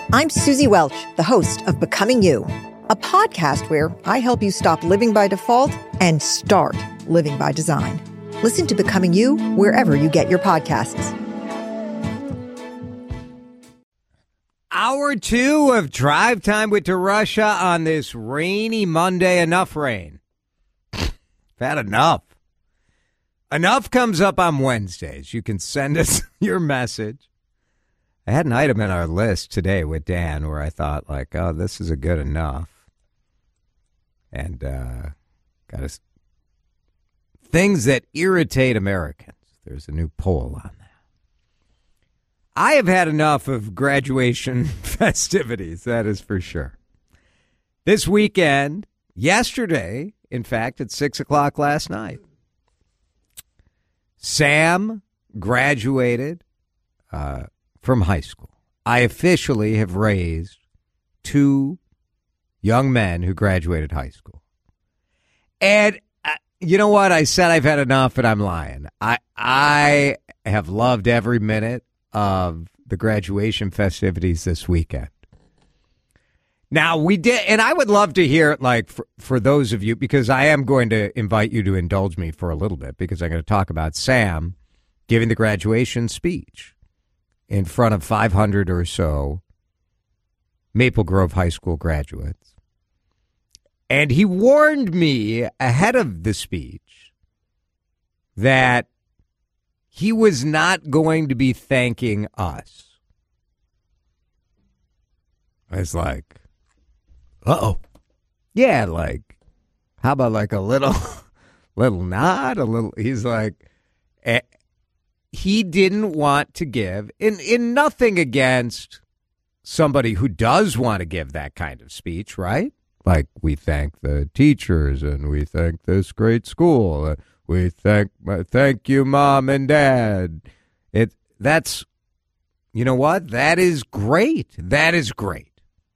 I'm Susie Welch, the host of Becoming You, a podcast where I help you stop living by default and start living by design. Listen to Becoming You wherever you get your podcasts. Hour 2 of Drive Time with DeRusha on this rainy Monday. Enough rain. I've had enough. Enough comes up on Wednesdays. You can send us your message. I had an item in our list today with Dan where I thought, like, oh, this is a good enough. And things that irritate Americans. There's a new poll on that. I have had enough of graduation festivities, that is for sure. This weekend, yesterday, in fact, at 6 o'clock last night, Sam graduated from high school. I officially have raised 2 young men who graduated high school. And you know what? I said I've had enough, and I'm lying. I have loved every minute of the graduation festivities this weekend. Now, we did, and I would love to hear, like, for those of you, because I am going to invite you to indulge me for a little bit, because I'm going to talk about Sam giving the graduation speech in front of 500 or so Maple Grove High School graduates. And he warned me ahead of the speech that he was not going to be thanking us. I was like, uh-oh. Yeah, like, how about like a little nod, he's like, he didn't want to give, in nothing against somebody who does want to give that kind of speech, right? Like, we thank the teachers and we thank this great school. We thank you, Mom and Dad. That's, you know what? That is great. That is great.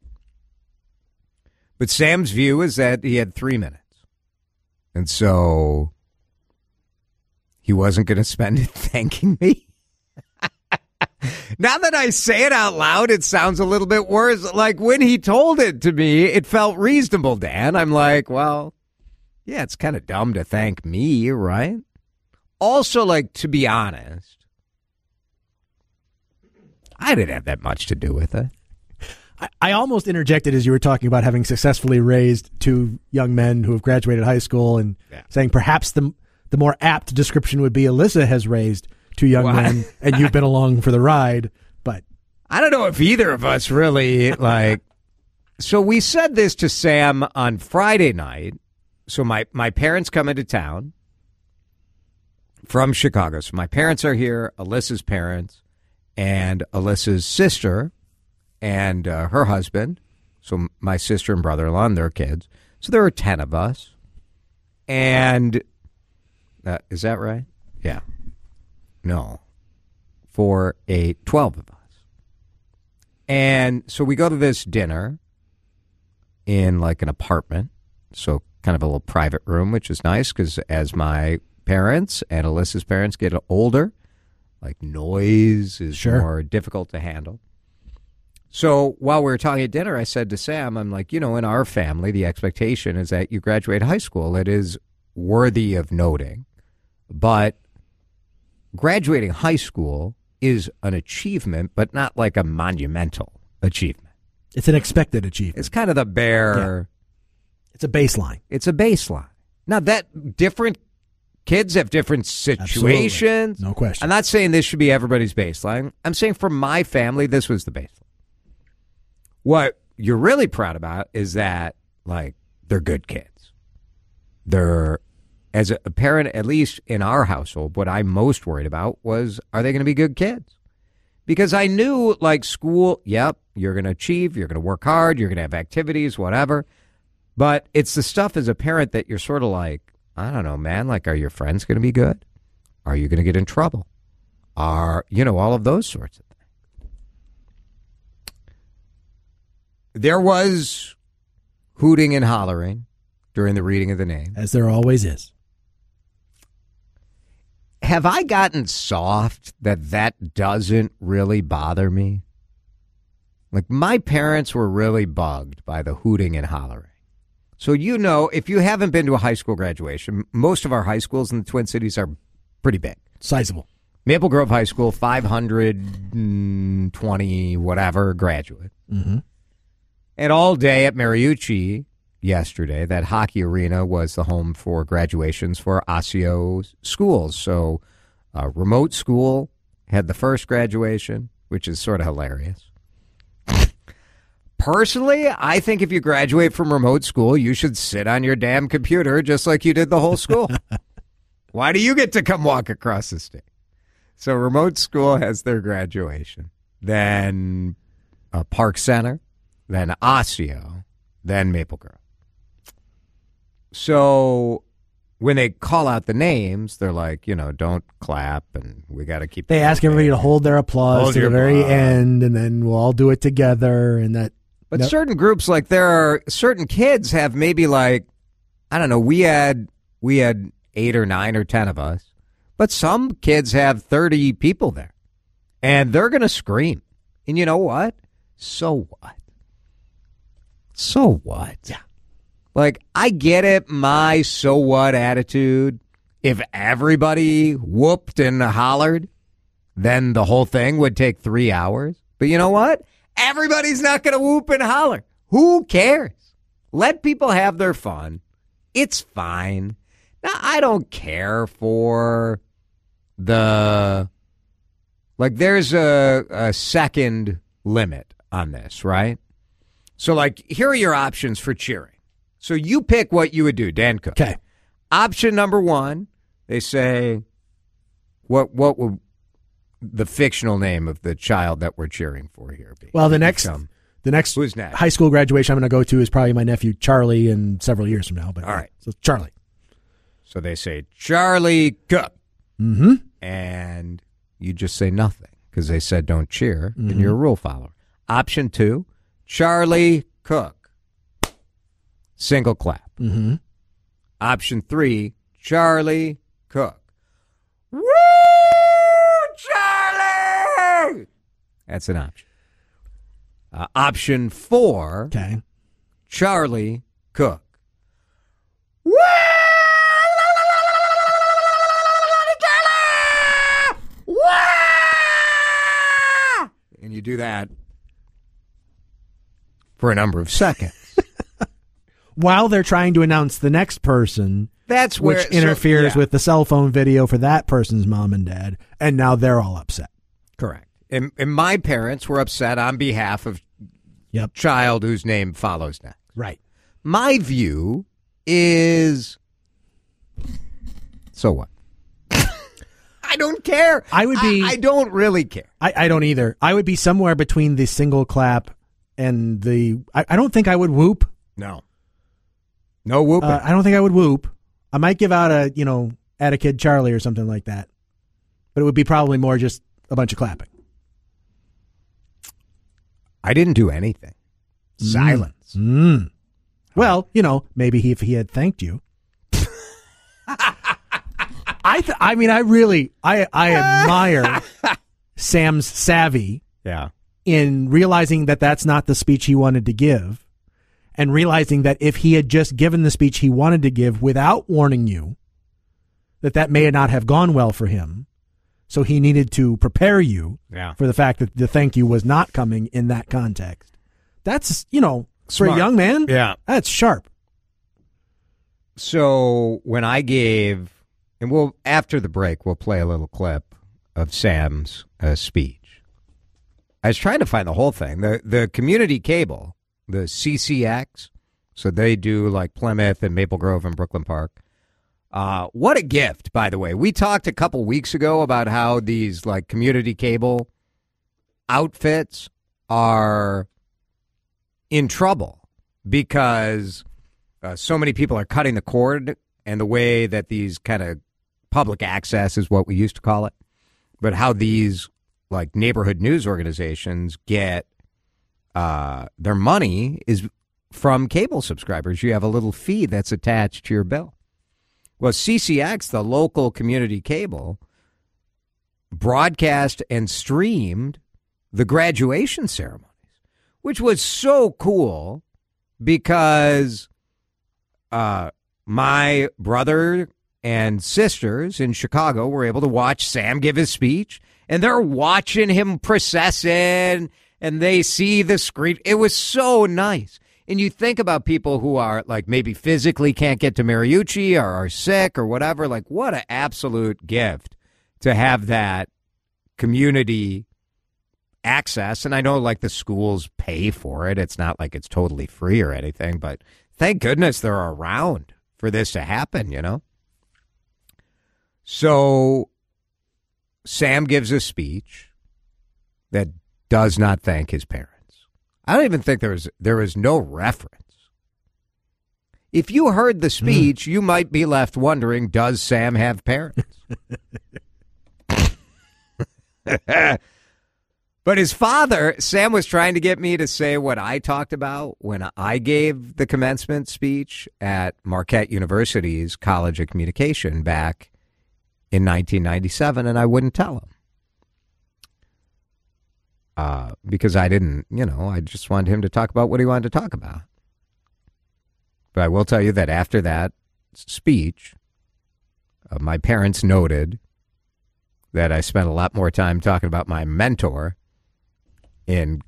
But Sam's view is that he had 3 minutes. And so he wasn't going to spend it thanking me. Now that I say it out loud, it sounds a little bit worse. Like, when he told it to me, it felt reasonable, Dan. I'm like, well, yeah, it's kind of dumb to thank me, right? Also, like, to be honest, I didn't have that much to do with it. I almost interjected as you were talking about having successfully raised 2 young men who have graduated high school and saying perhaps the more apt description would be Alyssa has raised 2 young men and you've been along for the ride. But I don't know if either of us really, like, so we said this to Sam on Friday night. So my parents come into town from Chicago. So my parents are here, Alyssa's parents, and Alyssa's sister and her husband. So my sister and brother-in-law and their kids. So there were 10 of us. And is that right? Yeah. No. 4, 8, 12 of us. And so we go to this dinner in like an apartment. So kind of a little private room, which is nice because as my parents and Alyssa's parents get older, like, noise is more difficult to handle. So while we were talking at dinner, I said to Sam, I'm like, you know, in our family, the expectation is that you graduate high school. It is worthy of noting. But graduating high school is an achievement, but not like a monumental achievement. It's an expected achievement. It's kind of the bare... Yeah. It's a baseline. It's a baseline. Now, that different kids have different situations. Absolutely. No question. I'm not saying this should be everybody's baseline. I'm saying for my family, this was the baseline. What you're really proud about is that, like, they're good kids. They're, as a parent, at least in our household, what I'm most worried about was, are they going to be good kids? Because I knew, like, school, yep, you're going to achieve, you're going to work hard, you're going to have activities, whatever. But it's the stuff as a parent that you're sort of like, I don't know, man, like, are your friends going to be good? Are you going to get in trouble? Are, you know, all of those sorts of things. There was hooting and hollering during the reading of the name. As there always is. Have I gotten soft that doesn't really bother me? Like, my parents were really bugged by the hooting and hollering. So, if you haven't been to a high school graduation, most of our high schools in the Twin Cities are pretty big. Sizable. Maple Grove High School, 520 whatever graduate. Mm-hmm. And all day at Mariucci yesterday, that hockey arena was the home for graduations for Osseo schools. So remote school had the first graduation, which is sort of hilarious. Personally, I think if you graduate from remote school, you should sit on your damn computer just like you did the whole school. Why do you get to come walk across the stage? So remote school has their graduation. Then Park Center, then Osseo, then Maple Grove. So when they call out the names, they're like, don't clap, and we got to keep. They ask everybody to hold their applause to the very end, and then we'll all do it together. And that. But certain groups, like there are certain kids have maybe like, I don't know. We had 8 or 9 or 10 of us, but some kids have 30 people there, and they're going to scream. And you know what? So what? So what? Yeah. Like, I get it, my so what attitude. If everybody whooped and hollered, then the whole thing would take 3 hours. But you know what? Everybody's not going to whoop and holler. Who cares? Let people have their fun. It's fine. Now, I don't care for there's a second limit on this, right? So, here are your options for cheering. So you pick what you would do, Dan Cook. Okay. Option number 1, they say, what would the fictional name of the child that we're cheering for here be? Well, the next Who's next? high school graduation I'm going to go to is probably my nephew Charlie in several years from now. But all right. So Charlie. So they say Charlie Cook. Mm-hmm. And you just say nothing because they said don't cheer, and you're a rule follower. Option 2, Charlie Cook. Single clap. Mm-hmm. Option 3, Charlie Cook. Woo, Charlie! That's an option. Option 4, Okay. Charlie Cook. Woo! Charlie! Woo! And you do that for a number of seconds. While they're trying to announce the next person, That's where which interferes with the cell phone video for that person's mom and dad, and now they're all upset. Correct. And my parents were upset on behalf of child whose name follows next. Right. My view is, so what? I don't care. I would be. I don't really care. I don't either. I would be somewhere between the single clap and the. I don't think I would whoop. No whooping. I don't think I would whoop. I might give out a add a kid Charlie or something like that, but it would be probably more just a bunch of clapping. I didn't do anything. Silence. Well, maybe if he had thanked you. I admire Sam's savvy in realizing that that's not the speech he wanted to give, and realizing that if he had just given the speech he wanted to give without warning you, that may not have gone well for him. So he needed to prepare you for the fact that the thank you was not coming in that context. That's, for Smart. a young man, that's sharp. So when I gave, and after the break, we'll play a little clip of Sam's speech. I was trying to find the whole thing. The community cable, the CCX, so they do like Plymouth and Maple Grove and Brooklyn Park. What a gift, by the way. We talked a couple weeks ago about how these like community cable outfits are in trouble because so many people are cutting the cord, and the way that these kind of public access is what we used to call it, but how these like neighborhood news organizations get their money is from cable subscribers. You have a little fee that's attached to your bill. Well, CCX, the local community cable, broadcast and streamed the graduation ceremonies. which was so cool because my brother and sisters in Chicago were able to watch Sam give his speech, and they're watching him process in, and they see the screen. It was so nice. And you think about people who are like maybe physically can't get to Mariucci or are sick or whatever, like what an absolute gift to have that community access. And I know like the schools pay for it. It's not like it's totally free or anything, but thank goodness they're around for this to happen, you know? So Sam gives a speech that does not thank his parents. I don't even think there was no reference. If you heard the speech, you might be left wondering, does Sam have parents? But his father, Sam was trying to get me to say what I talked about when I gave the commencement speech at Marquette University's College of Communication back in 1997, and I wouldn't tell him. Because I didn't, I just wanted him to talk about what he wanted to talk about. But I will tell you that after that speech, my parents noted that I spent a lot more time talking about my mentor in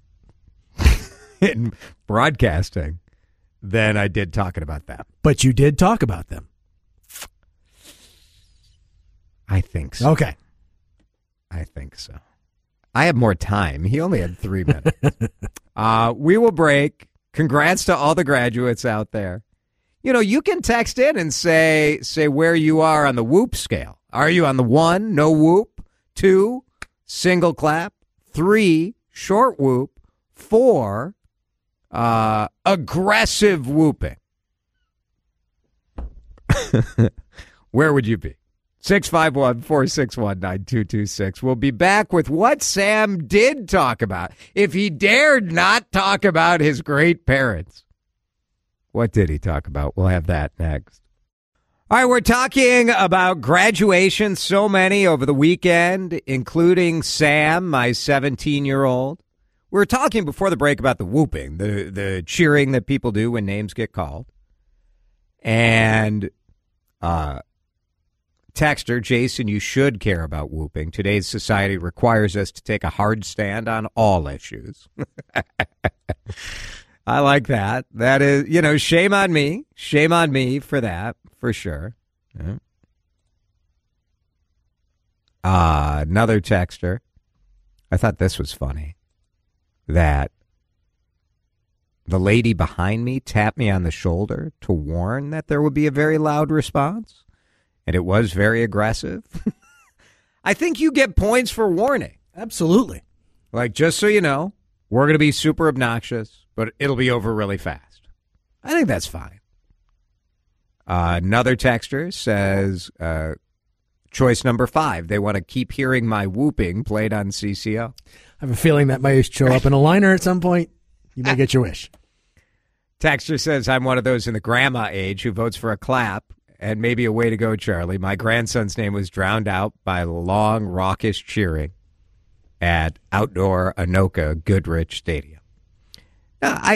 broadcasting than I did talking about them. But you did talk about them. I think so. Okay. I think so. I have more time. He only had 3 minutes. We will break. Congrats to all the graduates out there. You can text in and say where you are on the whoop scale. Are you on the 1, no whoop, 2, single clap, 3, short whoop, 4, aggressive whooping? Where would you be? 651-461-9226. We'll be back with what Sam did talk about. If he dared not talk about his great parents. What did he talk about? We'll have that next. All right, we're talking about graduation, so many over the weekend, including Sam, my 17-year-old. We were talking before the break about the whooping, the cheering that people do when names get called. And texter, Jason, you should care about whooping. Today's society requires us to take a hard stand on all issues. I like that. That is, shame on me. Shame on me for that, for sure. Yeah. Another texter. I thought this was funny. That the lady behind me tapped me on the shoulder to warn that there would be a very loud response. And it was very aggressive. I think you get points for warning. Absolutely. Like, just so you know, we're going to be super obnoxious, but it'll be over really fast. I think that's fine. Another texter says, choice number 5, they want to keep hearing my whooping played on CCO. I have a feeling that might show up in a liner at some point. You may get your wish. Texter says, I'm one of those in the grandma age who votes for a clap. And maybe a way to go, Charlie. My grandson's name was drowned out by long, raucous cheering at outdoor Anoka Goodrich Stadium. Now,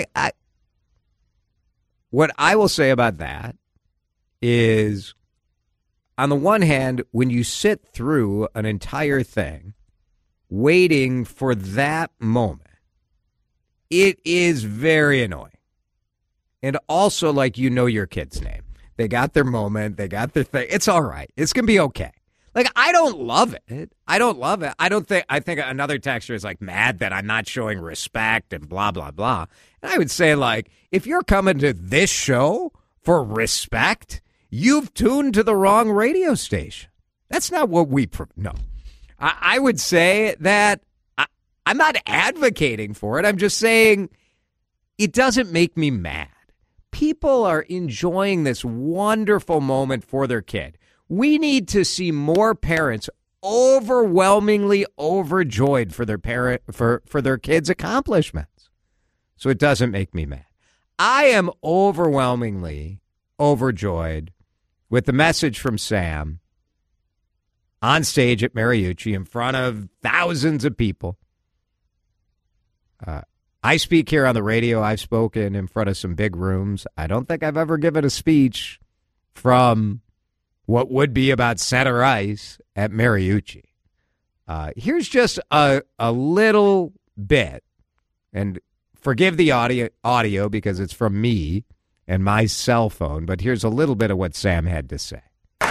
what I will say about that is, on the one hand, when you sit through an entire thing waiting for that moment, it is very annoying. And also, like, your kid's name. They got their moment. They got their thing. It's all right. It's going to be okay. Like, I don't love it. I think another texter is like mad that I'm not showing respect and blah, blah, blah. And I would say, like, if you're coming to this show for respect, you've tuned to the wrong radio station. That's not what no. I would say that I'm not advocating for it. I'm just saying it doesn't make me mad. People are enjoying this wonderful moment for their kid. We need to see more parents overwhelmingly overjoyed for their for their kids' accomplishments. So it doesn't make me mad. I am overwhelmingly overjoyed with the message from Sam on stage at Mariucci in front of thousands of people. I speak here on the radio. I've spoken in front of some big rooms. I don't think I've ever given a speech from what would be about center ice at Mariucci. Here's just a little bit, and forgive the audio because it's from me and my cell phone, but here's a little bit of what Sam had to say.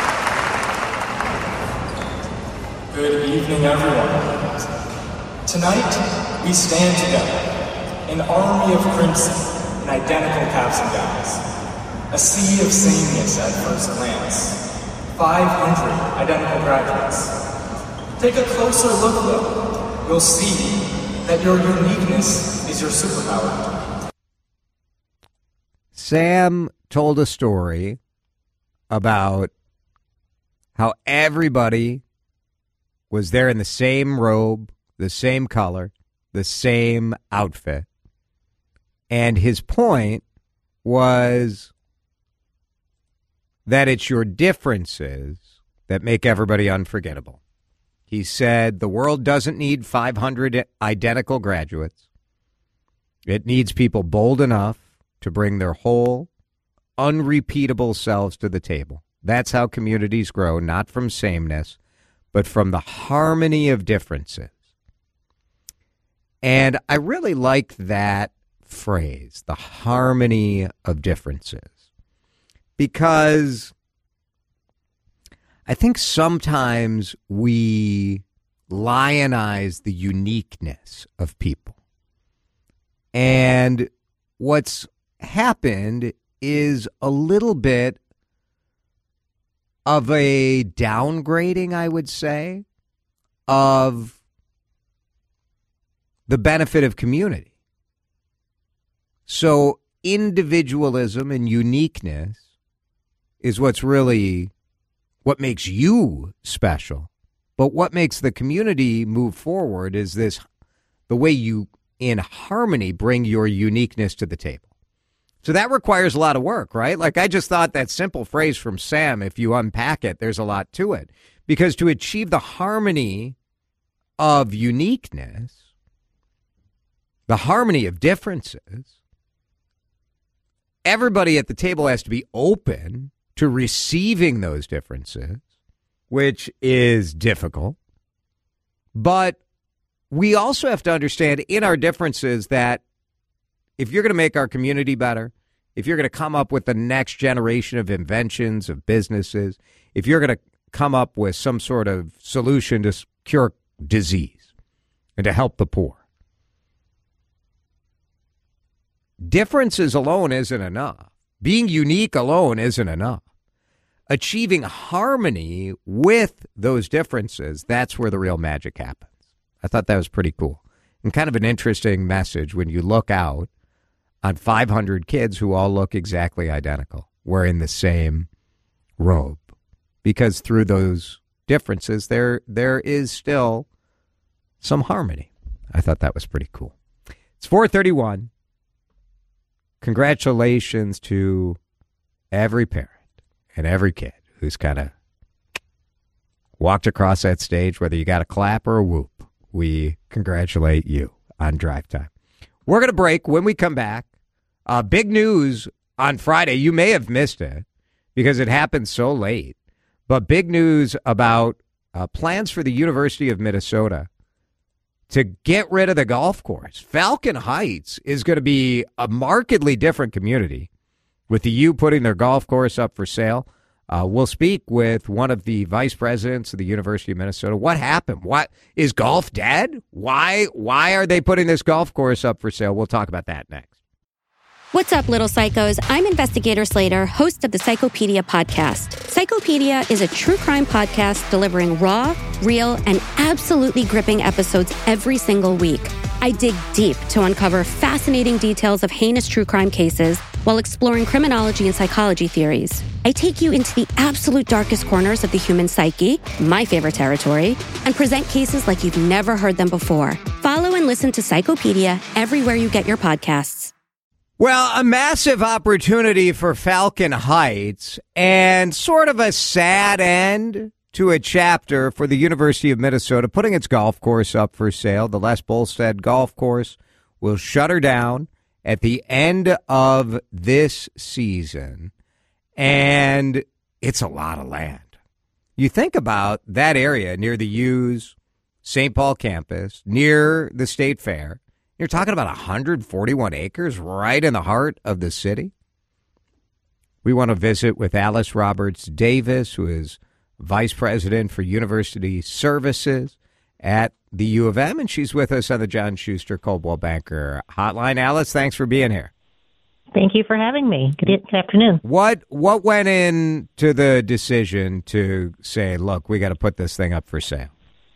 Good evening, everyone. Tonight, we stand together, an army of crimson in identical caps and gowns, a sea of sameness at first glance, 500 identical graduates. Take a closer look, though. You'll see that your uniqueness is your superpower. Sam told a story about how everybody was there in the same robe, the same color, the same outfit. And his point was that it's your differences that make everybody unforgettable. He said the world doesn't need 500 identical graduates. It needs people bold enough to bring their whole, unrepeatable selves to the table. That's how communities grow, not from sameness, but from the harmony of differences. And I really liked that phrase, the harmony of differences, because I think sometimes we lionize the uniqueness of people. And what's happened is a little bit of a downgrading, I would say, of the benefit of community. So individualism and uniqueness is what's really what makes you special. But what makes the community move forward is the way you, in harmony, bring your uniqueness to the table. So that requires a lot of work, right? Like, I just thought that simple phrase from Sam, if you unpack it, there's a lot to it. Because to achieve the harmony of uniqueness, the harmony of differences, everybody at the table has to be open to receiving those differences, which is difficult. But we also have to understand in our differences that if you're going to make our community better, if you're going to come up with the next generation of inventions, of businesses, if you're going to come up with some sort of solution to cure disease and to help the poor, differences alone isn't enough. Being unique alone isn't enough. Achieving harmony with those differences, that's where the real magic happens. I thought that was pretty cool and kind of an interesting message when you look out on 500 kids who all look exactly identical, wearing the same robe. Because through those differences, there is still some harmony. I thought that was pretty cool. It's 4:31. Congratulations to every parent and every kid who's kind of walked across that stage, whether you got a clap or a whoop. We congratulate you on Drive Time. We're going to break. When we come back, big news on Friday. You may have missed it because it happened so late, but big news about plans for the University of Minnesota to get rid of the golf course. Falcon Heights is going to be a markedly different community with the U putting their golf course up for sale. We'll speak with one of the vice presidents of the University of Minnesota. What happened? What is golf dead? Why are they putting this golf course up for sale? We'll talk about that next. What's up, little psychos? I'm Investigator Slater, host of the Psychopedia podcast. Psychopedia is a true crime podcast delivering raw, real, and absolutely gripping episodes every single week. I dig deep to uncover fascinating details of heinous true crime cases while exploring criminology and psychology theories. I take you into the absolute darkest corners of the human psyche, my favorite territory, and present cases like you've never heard them before. Follow and listen to Psychopedia everywhere you get your podcasts. Well, a massive opportunity for Falcon Heights and sort of a sad end to a chapter for the University of Minnesota putting its golf course up for sale. The Les Bolstad Golf Course will shut her down at the end of this season, and it's a lot of land. You think about that area near the U's St. Paul campus, near the State Fair. You're talking about 141 acres right in the heart of the city. We want to visit with Alice Roberts Davis, who is Vice President for University Services at the U of M, and she's with us on the John Schuster Coldwell Banker Hotline. Alice, thanks for being here. Thank you for having me. Good afternoon. What went into the decision to say, look, we got to put this thing up for sale?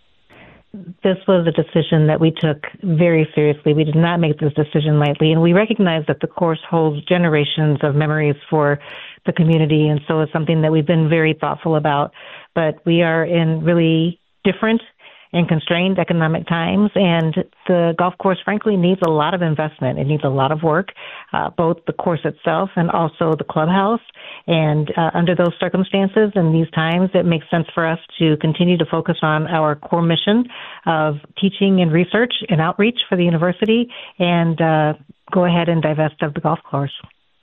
This was a decision that we took very seriously. We did not make this decision lightly, and we recognize that the course holds generations of memories for the community, and so it's something that we've been very thoughtful about. But we are in really different and constrained economic times, and the golf course, frankly, needs a lot of investment. It needs a lot of work, both the course itself and also the clubhouse. And under those circumstances and these times, it makes sense for us to continue to focus on our core mission of teaching and research and outreach for the university and go ahead and divest of the golf course.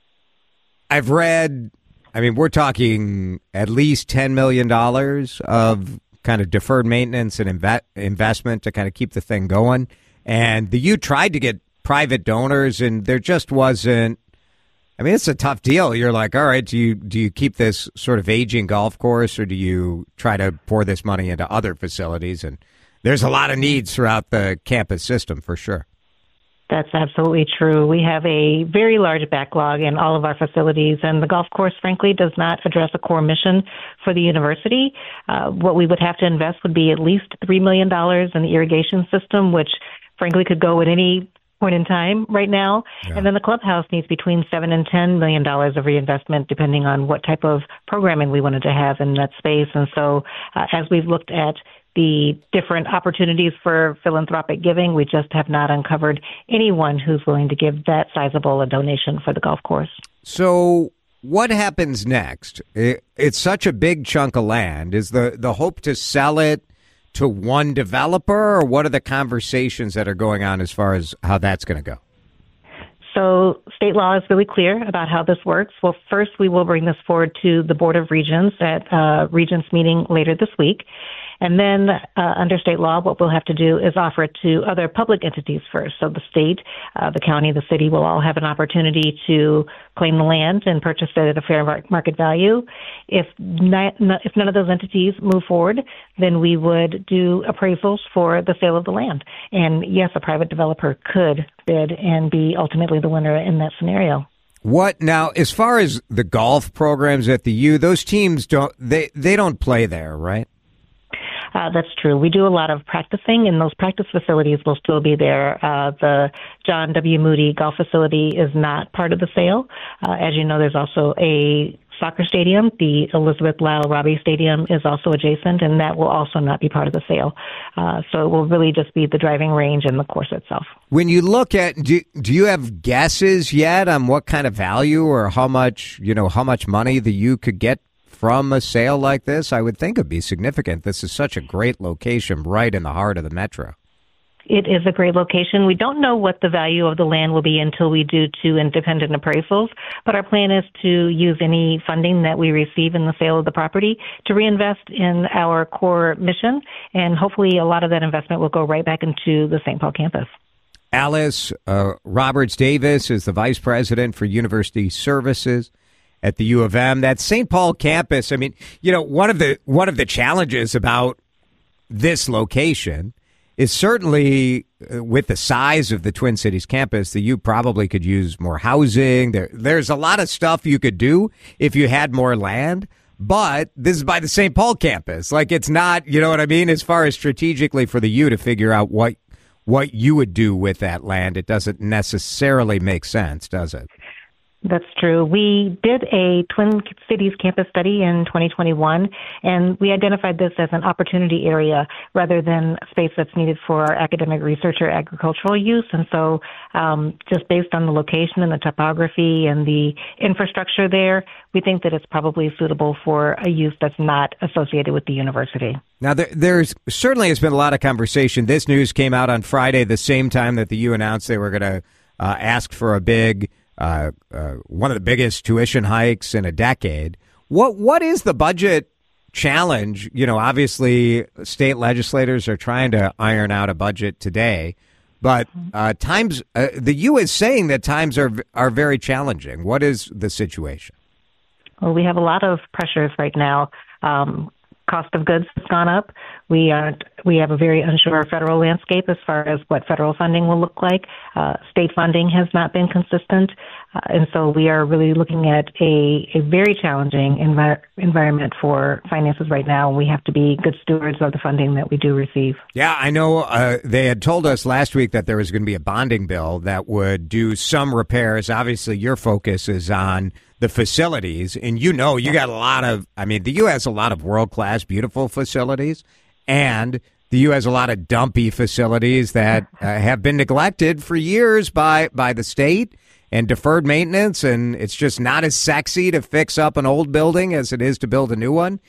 I've read, we're talking at least $10 million of kind of deferred maintenance and investment to kind of keep the thing going. And the U tried to get private donors, and there just wasn't. It's a tough deal. You're like, all right, do you keep this sort of aging golf course, or do you try to pour this money into other facilities? And there's a lot of needs throughout the campus system, for sure. That's absolutely true. We have a very large backlog in all of our facilities, and the golf course, frankly, does not address a core mission for the university. What we would have to invest would be at least $3 million in the irrigation system, which, frankly, could go at any point in time right now. Yeah. And then the clubhouse needs between $7 and $10 million of reinvestment, depending on what type of programming we wanted to have in that space. And so as we've looked at the different opportunities for philanthropic giving, we just have not uncovered anyone who's willing to give that sizable a donation for the golf course. So what happens next? It's such a big chunk of land. Is the hope to sell it to one developer, or what are the conversations that are going on as far as how that's going to go? So state law is really clear about how this works. Well, first, we will bring this forward to the Board of Regents at Regents meeting later this week. And then under state law, what we'll have to do is offer it to other public entities first. So the state, the county, the city will all have an opportunity to claim the land and purchase it at a fair market value. If none of those entities move forward, then we would do appraisals for the sale of the land. And yes, a private developer could bid and be ultimately the winner in that scenario. What now, as far as the golf programs at the U, those teams don't play there, right? That's true. We do a lot of practicing, and those practice facilities will still be there. The John W. Moody Golf Facility is not part of the sale. As you know, there's also a soccer stadium. The Elizabeth Lyle Robbie Stadium is also adjacent, and that will also not be part of the sale. So it will really just be the driving range and the course itself. When you look at, do you have guesses yet on what kind of value or how much money the U could get from a sale like this? I would think it'd be significant. This is such a great location right in the heart of the metro. It is a great location. We don't know what the value of the land will be until we do two independent appraisals, but our plan is to use any funding that we receive in the sale of the property to reinvest in our core mission, and hopefully a lot of that investment will go right back into the St. Paul campus. Alice Roberts Davis is the Vice President for University Services at the U of M. That St. Paul campus, one of the challenges about this location is certainly with the size of the Twin Cities campus, the U probably could use more housing. There's a lot of stuff you could do if you had more land, but this is by the St. Paul campus. Like, it's not, you know what I mean, as far as strategically for the U to figure out what you would do with that land. It doesn't necessarily make sense, does it? That's true. We did a Twin Cities campus study in 2021, and we identified this as an opportunity area rather than space that's needed for our academic research or agricultural use. And so just based on the location and the topography and the infrastructure there, we think that it's probably suitable for a use that's not associated with the university. Now, there's certainly has been a lot of conversation. This news came out on Friday, the same time that the U announced they were going to ask for a big one of the biggest tuition hikes in a decade. What is the budget challenge? You know, obviously state legislators are trying to iron out a budget today, but times the U is saying that times are very challenging. What is the situation? Well, we have a lot of pressures right now. Cost of goods has gone up. We have a very unsure federal landscape as far as what federal funding will look like. State funding has not been consistent. And so we are really looking at a very challenging environment for finances right now. We have to be good stewards of the funding that we do receive. Yeah, I know they had told us last week that there was going to be a bonding bill that would do some repairs. Obviously, your focus is on the facilities, and you got a lot of, the U has a lot of world-class, beautiful facilities, and the U has a lot of dumpy facilities that have been neglected for years by the state and deferred maintenance, and it's just not as sexy to fix up an old building as it is to build a new one.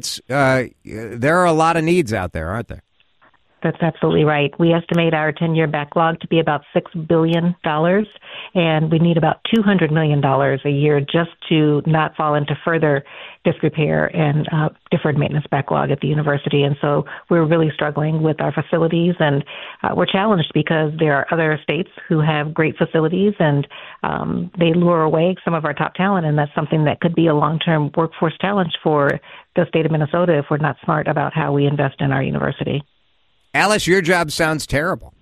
There are a lot of needs out there, aren't there? That's absolutely right. We estimate our 10-year backlog to be about $6 billion, and we need about $200 million a year just to not fall into further disrepair and deferred maintenance backlog at the university. And so we're really struggling with our facilities, and we're challenged because there are other states who have great facilities, and they lure away some of our top talent, and that's something that could be a long-term workforce challenge for the state of Minnesota if we're not smart about how we invest in our university. Alice, your job sounds terrible.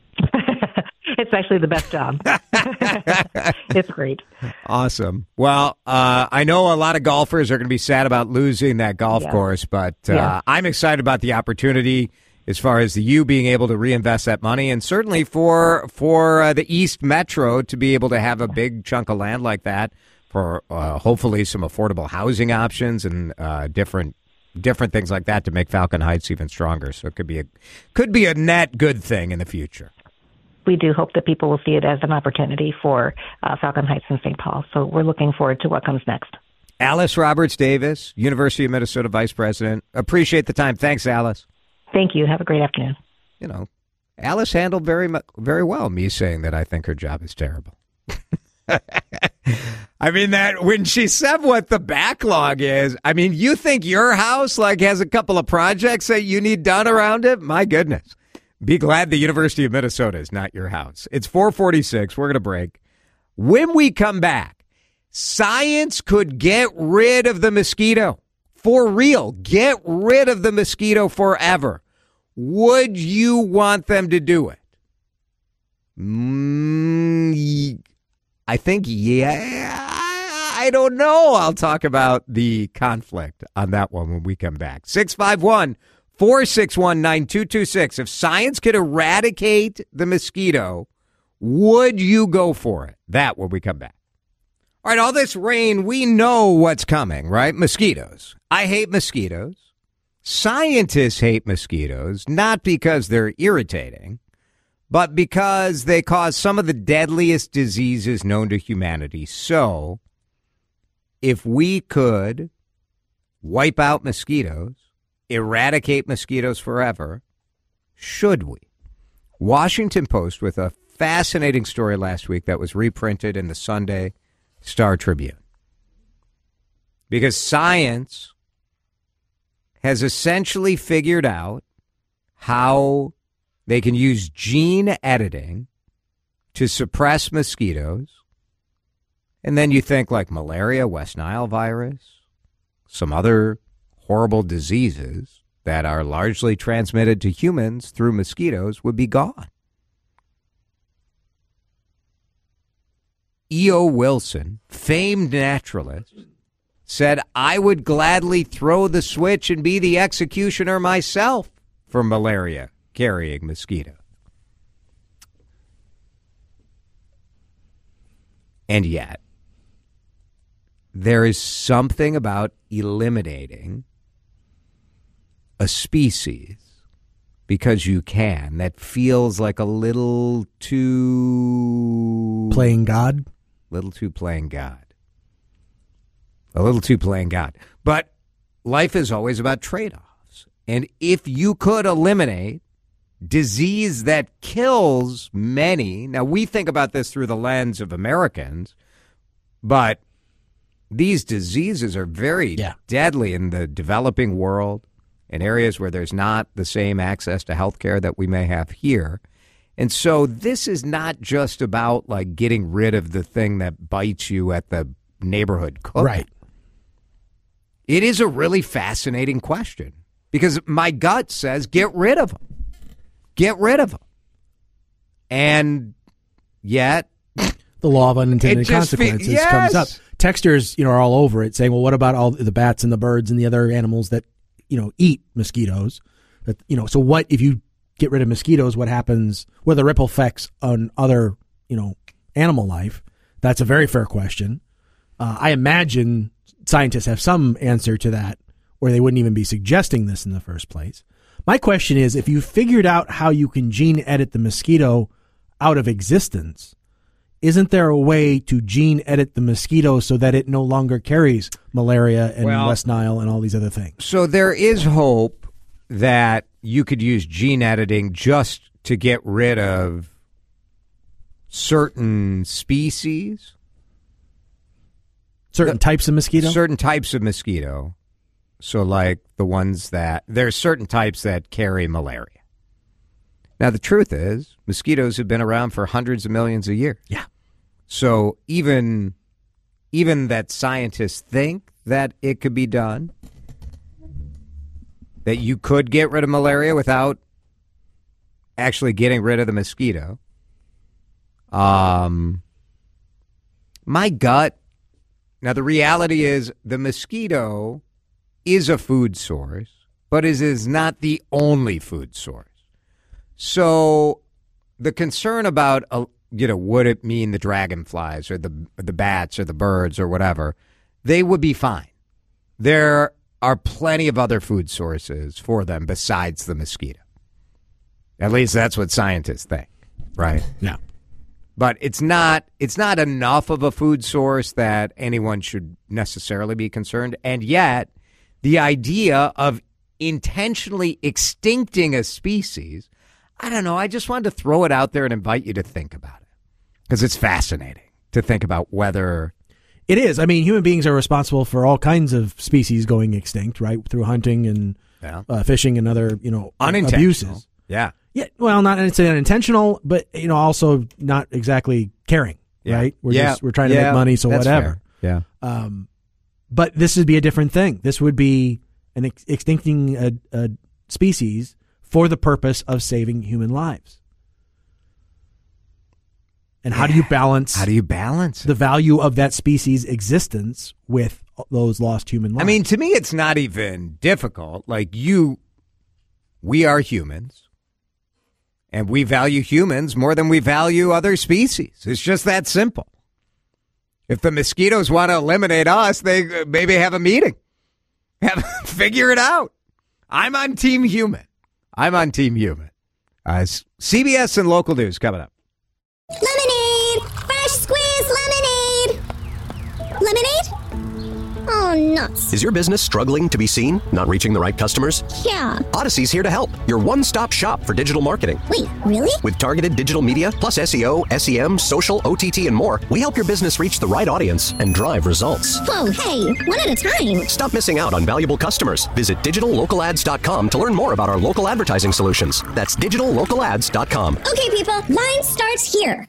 It's actually the best job. It's great. Awesome. Well, I know a lot of golfers are going to be sad about losing that golf course, but I'm excited about the opportunity as far as the U being able to reinvest that money, and certainly for the East Metro to be able to have a big chunk of land like that for hopefully some affordable housing options and different things like that to make Falcon Heights even stronger. So it could be a net good thing in the future. We do hope that people will see it as an opportunity for Falcon Heights and St. Paul. So we're looking forward to what comes next. Alice Roberts Davis, University of Minnesota Vice President. Appreciate the time. Thanks, Alice. Thank you. Have a great afternoon. You know, Alice handled very well me saying that I think her job is terrible. That when she said what the backlog is, you think your house has a couple of projects that you need done around it? My goodness. Be glad the University of Minnesota is not your house. It's 4:46. We're going to break. When we come back, science could get rid of the mosquito. For real. Get rid of the mosquito forever. Would you want them to do it? I think, I don't know. I'll talk about the conflict on that one when we come back. 651-461-9226. If science could eradicate the mosquito, would you go for it? That when we come back. All right, all this rain, we know what's coming, right? Mosquitoes. I hate mosquitoes. Scientists hate mosquitoes, not because they're irritating, but because they cause some of the deadliest diseases known to humanity. So, if we could wipe out mosquitoes, eradicate mosquitoes forever, should we? Washington Post with a fascinating story last week that was reprinted in the Sunday Star Tribune. Because science has essentially figured out how they can use gene editing to suppress mosquitoes. And then you think like malaria, West Nile virus, some other horrible diseases that are largely transmitted to humans through mosquitoes would be gone. E.O. Wilson, famed naturalist, said, I would gladly throw the switch and be the executioner myself for malaria-carrying mosquitoes. And yet, there is something about eliminating a species because you can that feels like a little too playing God. A little too playing God. But life is always about trade-offs. And if you could eliminate disease that kills many, now we think about this through the lens of Americans, but these diseases are very deadly in the developing world, in areas where there's not the same access to health care that we may have here. And so this is not just about like getting rid of the thing that bites you at the neighborhood cook. Right. It is a really fascinating question because my gut says get rid of them. Get rid of them. And yet the law of unintended consequences comes up. Texters, are all over it saying, well, what about all the bats and the birds and the other animals that, eat mosquitoes? That, so what if you get rid of mosquitoes, what happens? What are the ripple effects on other, animal life? That's a very fair question. I imagine scientists have some answer to that, or they wouldn't even be suggesting this in the first place. My question is, if you figured out how you can gene edit the mosquito out of existence, isn't there a way to gene edit the mosquito so that it no longer carries malaria and West Nile and all these other things? So there is hope that you could use gene editing just to get rid of certain species. Certain types of mosquito? Certain types of mosquito. So like the ones there's certain types that carry malaria. Now, the truth is, mosquitoes have been around for hundreds of millions of years. Yeah. So even that scientists think that it could be done, that you could get rid of malaria without actually getting rid of the mosquito. My gut, now the reality is the mosquito is a food source, but it is not the only food source. So the concern about, would it mean the dragonflies or the bats or the birds or whatever, they would be fine. There are plenty of other food sources for them besides the mosquito. At least that's what scientists think, right? Yeah. But it's not enough of a food source that anyone should necessarily be concerned. And yet, the idea of intentionally extincting a species, I don't know, I just wanted to throw it out there and invite you to think about it. Because it's fascinating to think about whether... It is. I mean, human beings are responsible for all kinds of species going extinct, right? Through hunting and fishing and other, abuses. Yeah. Yeah. Well, not necessarily unintentional, but, also not exactly caring, right? We're trying to make money, so whatever. Fair. Yeah. But this would be a different thing. This would be an extincting a species for the purpose of saving human lives. And how do you balance the value of that species' existence with those lost human lives? I mean, to me, it's not even difficult. Like we are humans, and we value humans more than we value other species. It's just that simple. If the mosquitoes want to eliminate us, they maybe have a meeting. Figure it out. I'm on Team Human. CBS and local news coming up. Lemonade! Fresh squeezed lemonade! Lemonade? Oh, nuts. Is your business struggling to be seen? Not reaching the right customers? Yeah. Odyssey's here to help. Your one-stop shop for digital marketing. Wait, really? With targeted digital media, plus SEO, SEM, social, OTT, and more, we help your business reach the right audience and drive results. Whoa, hey, one at a time. Stop missing out on valuable customers. Visit digitallocalads.com to learn more about our local advertising solutions. That's digitallocalads.com. Okay, people, line starts here.